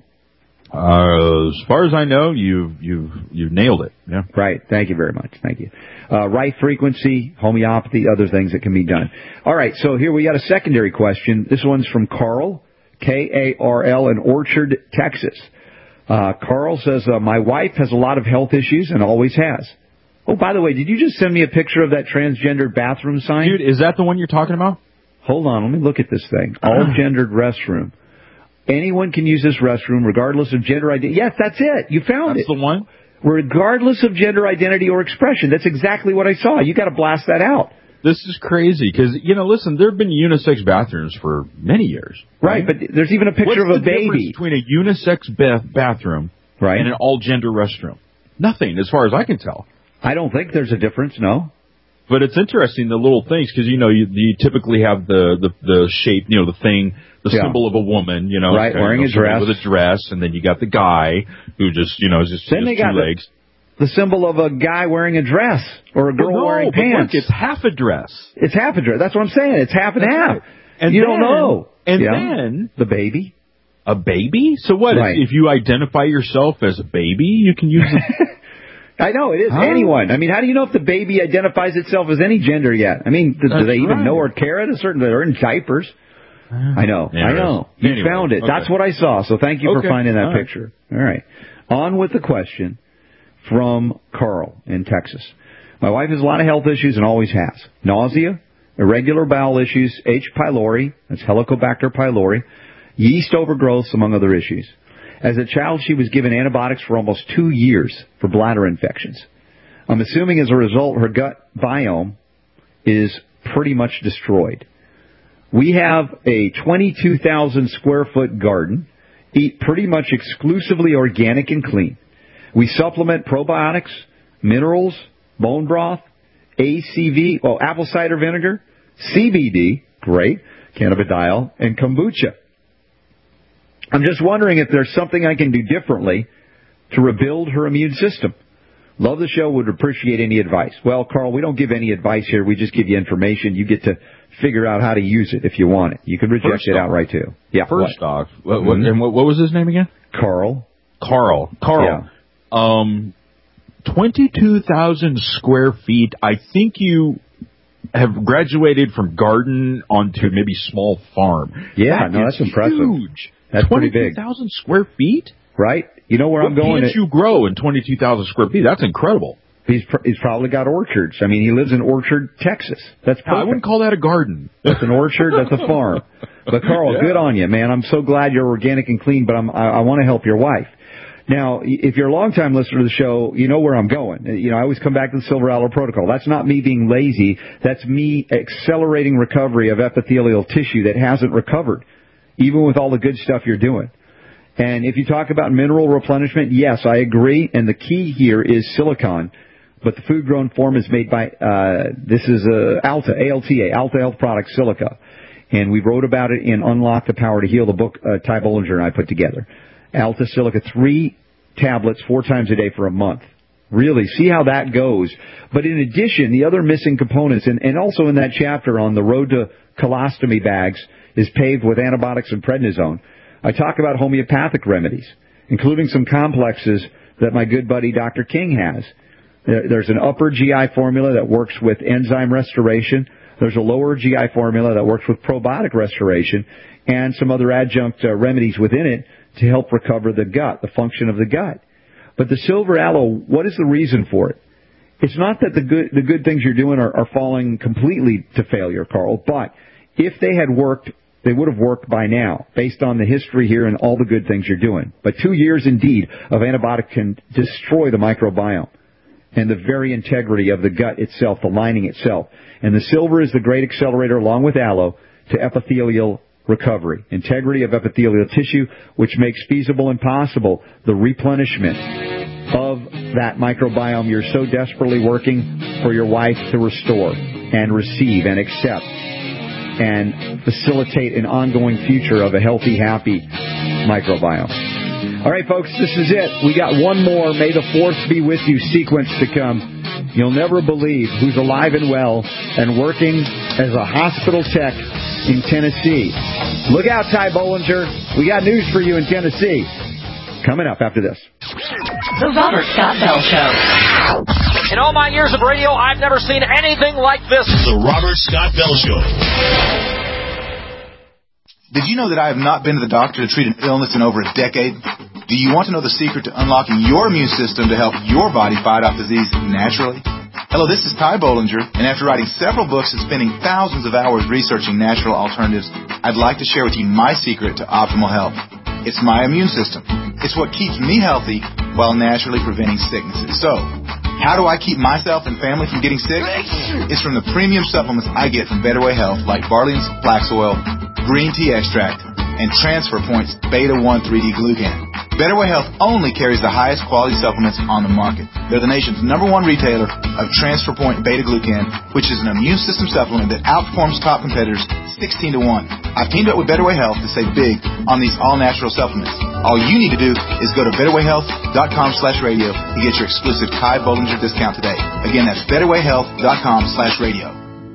Uh, as far as I know, you've you've you've nailed it. Yeah. Right. Thank you very much. Thank you. Uh, right frequency, homeopathy, other things that can be done. All right. So here we got a secondary question. This one's from Carl, K A R L, in Orchard, Texas. Uh, Carl says, uh, my wife has a lot of health issues and always has. Oh, by the way, did you just send me a picture of that transgendered bathroom sign? Dude, is that the one you're talking about? Hold on. Let me look at this thing. All-gendered restroom. Anyone can use this restroom regardless of gender identity. Yes, that's it. You found that's it. That's the one? Regardless of gender identity or expression. That's exactly what I saw. You got to blast that out. This is crazy because, you know, listen, there have been unisex bathrooms for many years. Right, right? But there's even a picture What's of a baby. What's the difference between a unisex bath bathroom right. and an all-gender restroom? Nothing, as far as I can tell. I don't think there's a difference, no. But it's interesting, the little things, because, you know, you, you typically have the, the, the shape, you know, the thing, the yeah. symbol of a woman, you know. Right, wearing you know, a dress. With a dress, and then you got the guy who just, you know, is just, then just they two got legs. The, the symbol of a guy wearing a dress, or a girl well, no, wearing but pants. Look, it's half a dress. It's half a dress. That's what I'm saying. It's half and That's half. Right. And you then, don't know. And yeah. then... The baby. A baby? So what? Right. If, if you identify yourself as a baby, you can use it. I know, it is huh? anyone. I mean, how do you know if the baby identifies itself as any gender yet? I mean, do, do they even right. know or care at a certain... They're in diapers. Uh, I know, I know. You anyway, found it. Okay. That's what I saw, so thank you okay. for finding that All picture. All right. On with the question from Carl in Texas. My wife has a lot of health issues and always has. Nausea, irregular bowel issues, H. pylori, that's Helicobacter pylori, yeast overgrowths, among other issues. As a child, she was given antibiotics for almost two years for bladder infections. I'm assuming as a result, her gut biome is pretty much destroyed. We have a twenty-two thousand square foot garden, eat pretty much exclusively organic and clean. We supplement probiotics, minerals, bone broth, A C V, oh, apple cider vinegar, C B D, great, cannabidiol, and kombucha. I'm just wondering if there's something I can do differently to rebuild her immune system. Love the show, would appreciate any advice. Well, Carl, we don't give any advice here. We just give you information. You get to figure out how to use it if you want it. You can reject first it off, outright, too. Yeah. First what? off, what, what, and what, what was his name again? Carl. Carl. Carl. Yeah. Um, twenty-two thousand square feet. I think you have graduated from garden onto maybe small farm. Yeah, that no, that's impressive. Huge. That's pretty big. twenty-two thousand square feet? Right. You know where what I'm going? What can't you grow in twenty-two thousand square feet? That's incredible. He's pr- he's probably got orchards. I mean, he lives in Orchard, Texas. That's perfect. I wouldn't call that a garden. That's an orchard. That's a farm. But, Carl, yeah. good on you, man. I'm so glad you're organic and clean, but I'm, I, I want to help your wife. Now, if you're a long-time listener to the show, you know where I'm going. You know, I always come back to the Silver Aloe Protocol. That's not me being lazy. That's me accelerating recovery of epithelial tissue that hasn't recovered, even with all the good stuff you're doing. And if you talk about mineral replenishment, yes, I agree. And the key here is silicon. But the food-grown form is made by, uh, this is uh, Alta, A L T A, Alta Health Products Silica. And we wrote about it in Unlock the Power to Heal, the book uh, Ty Bollinger and I put together. Alta Silica, three tablets four times a day for a month. Really, see how that goes. But in addition, the other missing components, and, and also in that chapter on the road to colostomy bags is paved with antibiotics and prednisone, I talk about homeopathic remedies, including some complexes that my good buddy Doctor King has. There's an upper G I formula that works with enzyme restoration. There's a lower G I formula that works with probiotic restoration, and some other adjunct uh, remedies within it to help recover the gut, the function of the gut. But the silver aloe, what is the reason for it? It's not that the good the good things you're doing are, are falling completely to failure, Carl, but if they had worked, they would have worked by now, based on the history here and all the good things you're doing. But two years, indeed, of antibiotic can destroy the microbiome and the very integrity of the gut itself, the lining itself. And the silver is the great accelerator, along with aloe, to epithelial recovery, integrity of epithelial tissue, which makes feasible and possible the replenishment of that microbiome you're so desperately working for your wife to restore and receive and accept and facilitate an ongoing future of a healthy, happy microbiome. All right, folks, this is it. We got one more May the fourth Be With You sequence to come. You'll never believe who's alive and well and working as a hospital tech in Tennessee. Look out, Ty Bollinger. We got news for you in Tennessee. Coming up after this. The Robert Scott Bell Show. In all my years of radio, I've never seen anything like this. The Robert Scott Bell Show. Did you know that I have not been to the doctor to treat an illness in over a decade? Do you want to know the secret to unlocking your immune system to help your body fight off disease naturally? Hello, this is Ty Bollinger, and after writing several books and spending thousands of hours researching natural alternatives, I'd like to share with you my secret to optimal health. It's my immune system. It's what keeps me healthy while naturally preventing sicknesses. So, how do I keep myself and family from getting sick? It's from the premium supplements I get from Better Way Health, like barley and flax oil, green tea extract, and Transfer Point's Beta one three D Glucan. Better Way Health only carries the highest quality supplements on the market. They're the nation's number one retailer of Transfer Point Beta Glucan, which is an immune system supplement that outperforms top competitors sixteen to one. I've teamed up with Better Way Health to save big on these all-natural supplements. All you need to do is go to betterwayhealth.com slash radio to get your exclusive Ty Bollinger discount today. Again, that's betterwayhealth.com slash radio.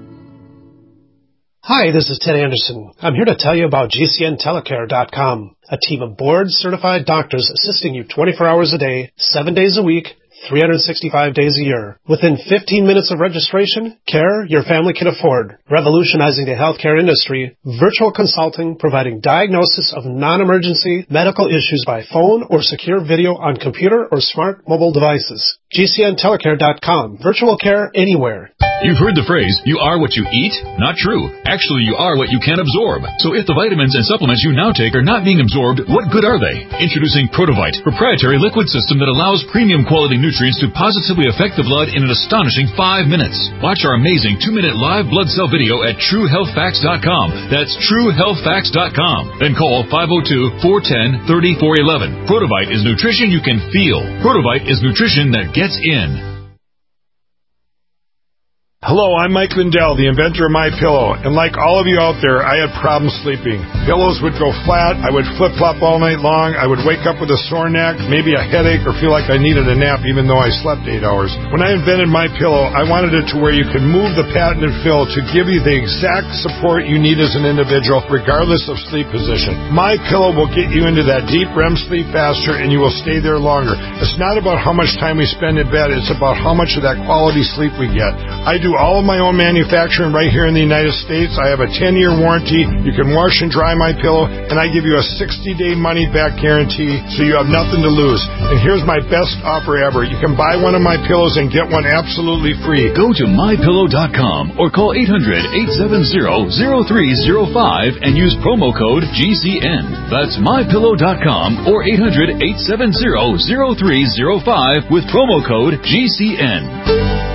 Hi, this is Ted Anderson. I'm here to tell you about G C N telecare dot com, a team of board-certified doctors assisting you twenty-four hours a day, seven days a week, three hundred sixty-five days a year. Within fifteen minutes of registration, care your family can afford. Revolutionizing the healthcare industry, virtual consulting providing diagnosis of non-emergency medical issues by phone or secure video on computer or smart mobile devices. G C N telecare dot com. Virtual care anywhere. You've heard the phrase, you are what you eat? Not true. Actually, you are what you can absorb. So if the vitamins and supplements you now take are not being absorbed, what good are they? Introducing Protovite, proprietary liquid system that allows premium quality nutrients to positively affect the blood in an astonishing five minutes. Watch our amazing two-minute live blood cell video at true health facts dot com. That's true health facts dot com. Then call five oh two, four one zero, three four one one. Protovite is nutrition you can feel. Protovite is nutrition that gets in. Hello, I'm Mike Lindell, the inventor of MyPillow, and like all of you out there, I had problems sleeping. Pillows would go flat, I would flip-flop all night long, I would wake up with a sore neck, maybe a headache, or feel like I needed a nap even though I slept eight hours. When I invented MyPillow, I wanted it to where you could move the patented fill to give you the exact support you need as an individual, regardless of sleep position. MyPillow will get you into that deep R E M sleep faster, and you will stay there longer. It's not about how much time we spend in bed, it's about how much of that quality sleep we get. I do all of my own manufacturing right here in the United States. I have a ten-year warranty. You can wash and dry my pillow, and I give you a sixty-day money-back guarantee, so you have nothing to lose. And here's my best offer ever. You can buy one of my pillows and get one absolutely free. Go to my pillow dot com or call eight hundred, eight seven zero, zero three zero five and use promo code G C N. That's my pillow dot com or eight hundred, eight seven zero, zero three zero five with promo code G C N.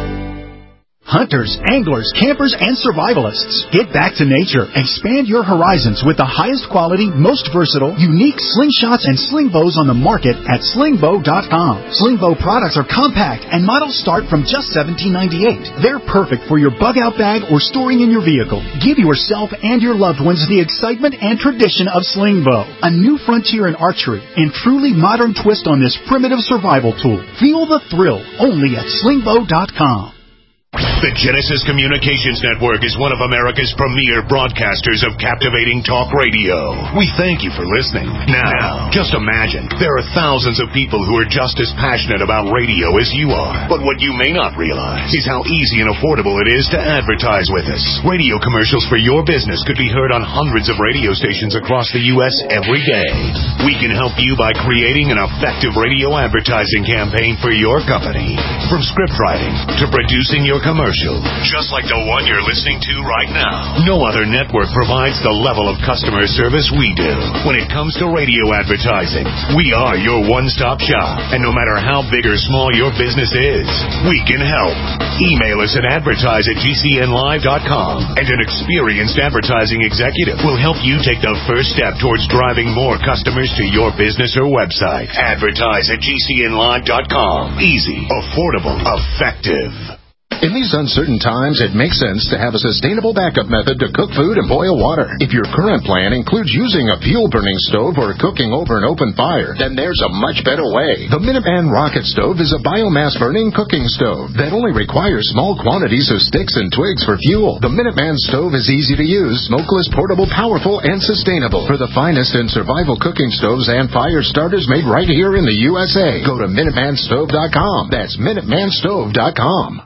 Hunters, anglers, campers, and survivalists. Get back to nature. Expand your horizons with the highest quality, most versatile, unique slingshots and sling bows on the market at sling bow dot com. Sling bow products are compact and models start from just seventeen ninety-eight. They're perfect for your bug-out bag or storing in your vehicle. Give yourself and your loved ones the excitement and tradition of sling bow. A new frontier in archery and truly modern twist on this primitive survival tool. Feel the thrill only at sling bow dot com. The Genesis Communications Network is one of America's premier broadcasters of captivating talk radio. We thank you for listening. Now, just imagine, there are thousands of people who are just as passionate about radio as you are. But what you may not realize is how easy and affordable it is to advertise with us. Radio commercials for your business could be heard on hundreds of radio stations across the U S every day. We can help you by creating an effective radio advertising campaign for your company. From script writing to producing your commercial, just like the one you're listening to right now. No other network provides the level of customer service we do. When it comes to radio advertising, we are your one-stop shop. And no matter how big or small your business is, we can help. Email us at advertise at G C N live dot com, and an experienced advertising executive will help you take the first step towards driving more customers to your business or website. Advertise at G C N live dot com. Easy, affordable, effective. In these uncertain times, it makes sense to have a sustainable backup method to cook food and boil water. If your current plan includes using a fuel-burning stove or cooking over an open fire, then there's a much better way. The Minuteman Rocket Stove is a biomass-burning cooking stove that only requires small quantities of sticks and twigs for fuel. The Minuteman Stove is easy to use, smokeless, portable, powerful, and sustainable. For the finest in survival cooking stoves and fire starters made right here in the U S A, go to minuteman stove dot com. That's minuteman stove dot com.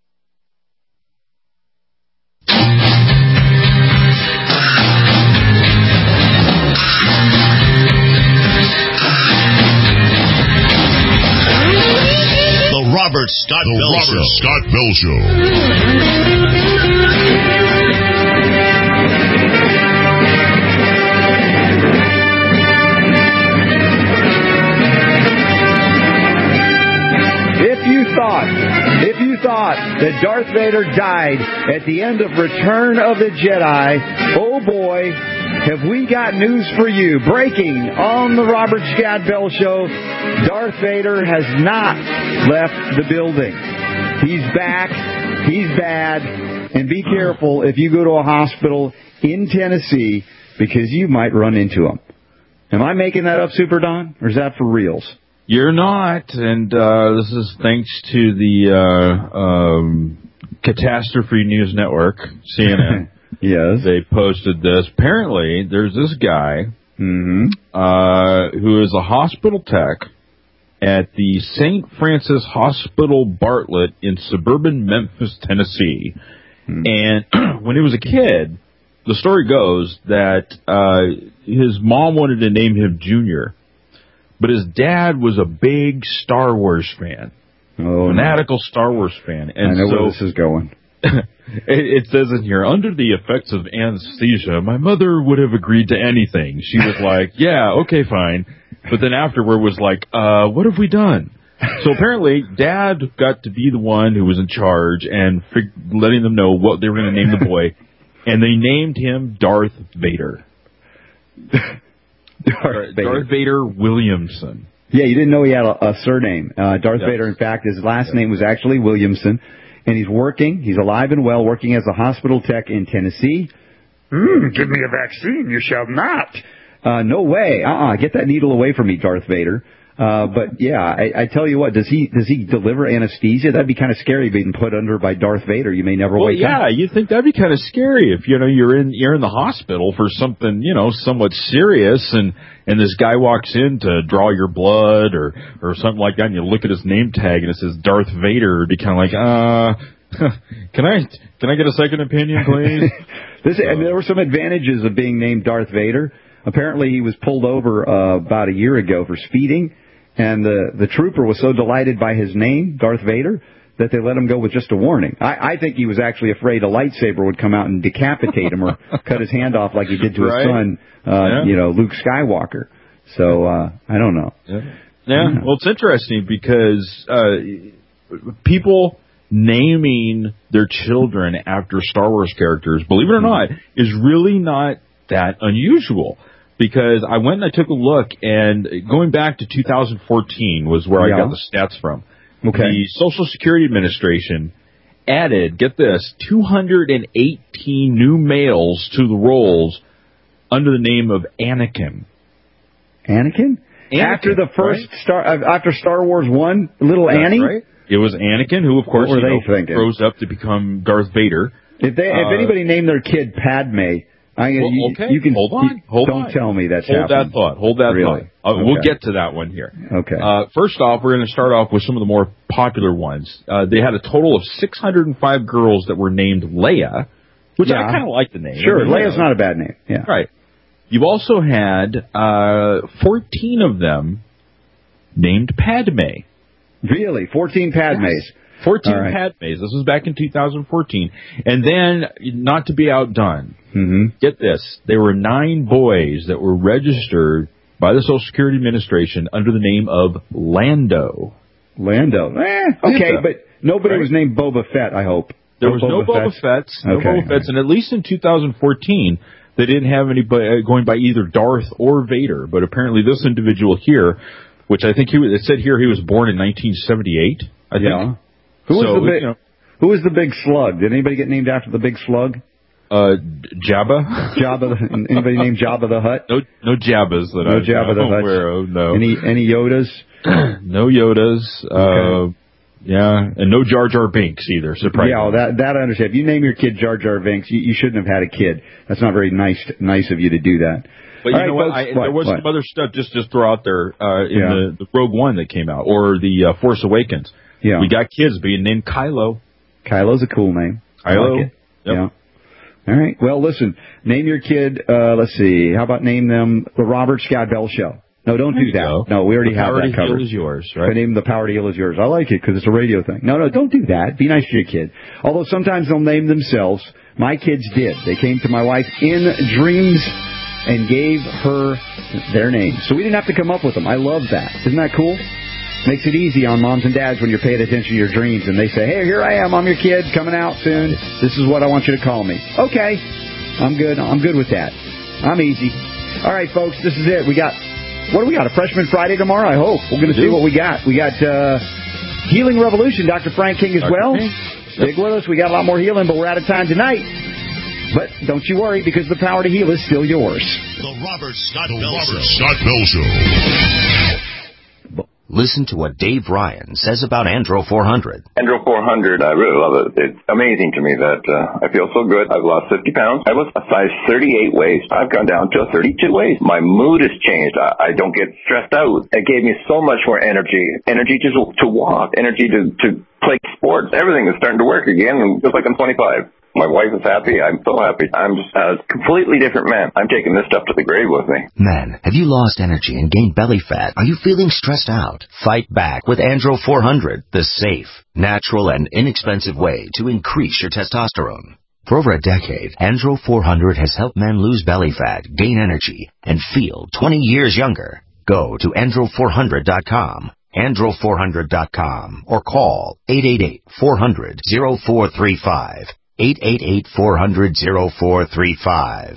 Robert Scott the Bell Robert Show. Scott Bell Show. If you thought, if you thought that Darth Vader died at the end of Return of the Jedi, oh boy, have we got news for you. Breaking on the Robert Scott Bell Show, Darth Vader has not left the building. He's back. He's bad. And be careful if you go to a hospital in Tennessee, because you might run into him. Am I making that up, Super Don, or is that for reals? You're not, and uh, this is thanks to the uh, um, Catastrophe News Network, C N N. Yes. They posted this. Apparently, there's this guy mm-hmm. uh, who is a hospital tech at the Saint Francis Hospital Bartlett in suburban Memphis, Tennessee. Mm-hmm. And when he was a kid, the story goes that uh, his mom wanted to name him Junior, but his dad was a big Star Wars fan. Oh, fanatical no. Star Wars fan. And I know so, where this is going. it, it says in here, under the effects of anesthesia, my mother would have agreed to anything. She was like, yeah, okay, fine. But then afterward was like, uh, what have we done? So apparently, Dad got to be the one who was in charge and fig- letting them know what they were going to name the boy. And they named him Darth Vader. Darth Vader. Darth Vader Williamson. Yeah, you didn't know he had a, a surname. Uh, Darth Yes. Vader, in fact, his last name was actually Williamson. And he's working, he's alive and well, working as a hospital tech in Tennessee. Mm, give me a vaccine, you shall not. Uh, no way. Uh-uh. Get that needle away from me, Darth Vader. Uh, but yeah, I, I tell you what, does he does he deliver anesthesia? That'd be kind of scary being put under by Darth Vader. You may never Well, wake yeah, up. you think that'd be kind of scary if, you know, you're in you're in the hospital for something, you know, somewhat serious, and and this guy walks in to draw your blood or or something like that, and you look at his name tag and it says Darth Vader. It'd be kind of like, uh, Can I can I get a second opinion, please? this, and there were some advantages of being named Darth Vader. Apparently, he was pulled over uh, about a year ago for speeding, and the, the trooper was so delighted by his name, Darth Vader, that they let him go with just a warning. I, I think he was actually afraid a lightsaber would come out and decapitate him or cut his hand off like he did to right. his son, uh, yeah. you know, Luke Skywalker. So, uh, I don't know. Yeah. yeah. Well, it's interesting because uh, people naming their children after Star Wars characters, believe it or not, is really not that unusual. Because I went and I took a look, and going back to two thousand fourteen was where yeah. I got the stats from. Okay. The Social Security Administration added, get this, two hundred eighteen new males to the rolls under the name of Anakin. Anakin? Anakin after the first right? Star, uh, after Star Wars one, little That's Annie. Right. It was Anakin, who of course what were you they know, thinking? grows up to become Darth Vader. If they, uh, if anybody named their kid Padme, I, well, you, okay. you can hold on. You, hold don't on. tell me that's hold happened. that thought. Hold that really? thought. Uh, okay. We'll get to that one here. Okay. Uh, first off, we're going to start off with some of the more popular ones. Uh, they had a total of six hundred five girls that were named Leia, which yeah. I kind of like the name. Sure, I mean, Leia's not a bad name. Yeah. Right. You've also had uh, fourteen of them named Padme. Really? fourteen Padmes? Yes. fourteen right. Padmes. This was back in two thousand fourteen. And then, not to be outdone, mm-hmm. get this, there were nine boys that were registered by the Social Security Administration under the name of Lando. Lando. Eh, okay, but nobody right. was named Boba Fett, I hope. There no was Boba no Boba Fetts. Fetts. No okay. Boba Fetts. And at least in two thousand fourteen, they didn't have anybody going by either Darth or Vader. But apparently this individual here, which I think he was, it said here he was born in nineteen seventy-eight, I think. Yeah. Who was so, the big? You know, who was the big slug? Did anybody get named after the big slug? Uh, Jabba. Jabba. The, anybody named Jabba the Hutt? No, no Jabbas that no I, Jabba the I'm Hutt. aware of. No. Any any Yodas? no Yodas. Okay. Uh, yeah, and no Jar Jar Binks either. Surprisingly. Yeah, well, that that I understand. If you name your kid Jar Jar Binks, you, you shouldn't have had a kid. That's not very nice nice of you to do that. But All you right, know what? folks, I, what? There was what? some other stuff just just throw out there uh, in yeah. the, the Rogue One that came out, or the uh, Force Awakens. Yeah. We got kids being named Kylo. Kylo's a cool name. Kylo. I like it. Yep. Yeah. All right. Well, listen. Name your kid. Uh, let's see. How about name them the Robert Scott Bell Show? No, don't There do that. Go. No, we already the have power that to covered. Heal is yours, I right? name the Power to Heal is yours. I like it because it's a radio thing. No, no, don't do that. Be nice to your kid. Although sometimes they'll name themselves. My kids did. They came to my wife in dreams and gave her their name. So we didn't have to come up with them. I love that. Isn't that cool? Makes it easy on moms and dads when you're paying attention to your dreams and they say, hey, here I am. I'm your kid coming out soon. This is what I want you to call me. Okay. I'm good. I'm good with that. I'm easy. All right, folks. This is it. We got, what do we got? A Freshman Friday tomorrow? I hope. We're going to see what we got. We got uh, Healing Revolution, Doctor Frank King as Doctor well. King. Stick with us. We got a lot more healing, but we're out of time tonight. But don't you worry, because the power to heal is still yours. The Robert Scott the Bell Robert Show. Scott Bell Show. Listen to what Dave Ryan says about Andro four hundred. Andro four hundred, I really love it. It's amazing to me that uh, I feel so good. I've lost fifty pounds. I was a size thirty-eight waist. I've gone down to a thirty-two waist. My mood has changed. I, I don't get stressed out. It gave me so much more energy. Energy to, to walk. Energy to, to play sports. Everything is starting to work again, just like I'm twenty-five. My wife is happy. I'm so happy. I'm just a completely different man. I'm taking this stuff to the grave with me. Men, have you lost energy and gained belly fat? Are you feeling stressed out? Fight back with Andro four hundred, the safe, natural, and inexpensive way to increase your testosterone. For over a decade, Andro four hundred has helped men lose belly fat, gain energy, and feel twenty years younger. Go to andro four hundred dot com. andro four hundred dot com or call eight eight eight, four hundred, oh four three five. eight eight eight, four hundred, oh four three five.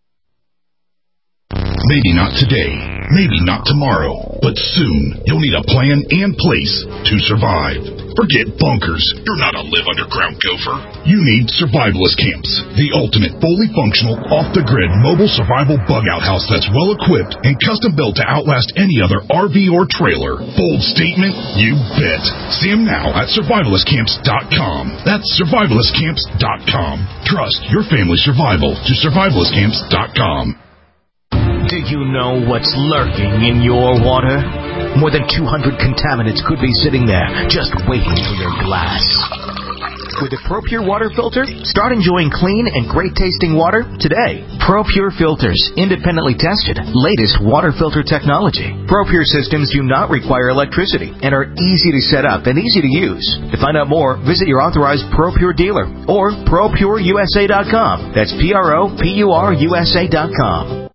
Maybe not today, maybe not tomorrow, but soon you'll need a plan and place to survive. Forget bunkers. You're not a live underground gopher. You need survivalist camps, the ultimate fully functional, off-the-grid mobile survival bug-out house that's well-equipped and custom-built to outlast any other R V or trailer. Bold statement? You bet. See them now at survivalist camps dot com. That's survivalist camps dot com. Trust your family's survival to survivalist camps dot com. Do you know what's lurking in your water? More than two hundred contaminants could be sitting there just waiting for your glass. With a ProPure water filter, start enjoying clean and great-tasting water today. ProPure filters, independently tested, latest water filter technology. ProPure systems do not require electricity and are easy to set up and easy to use. To find out more, visit your authorized ProPure dealer or Pro Pure U S A dot com. That's P R O P U R U S A dot com.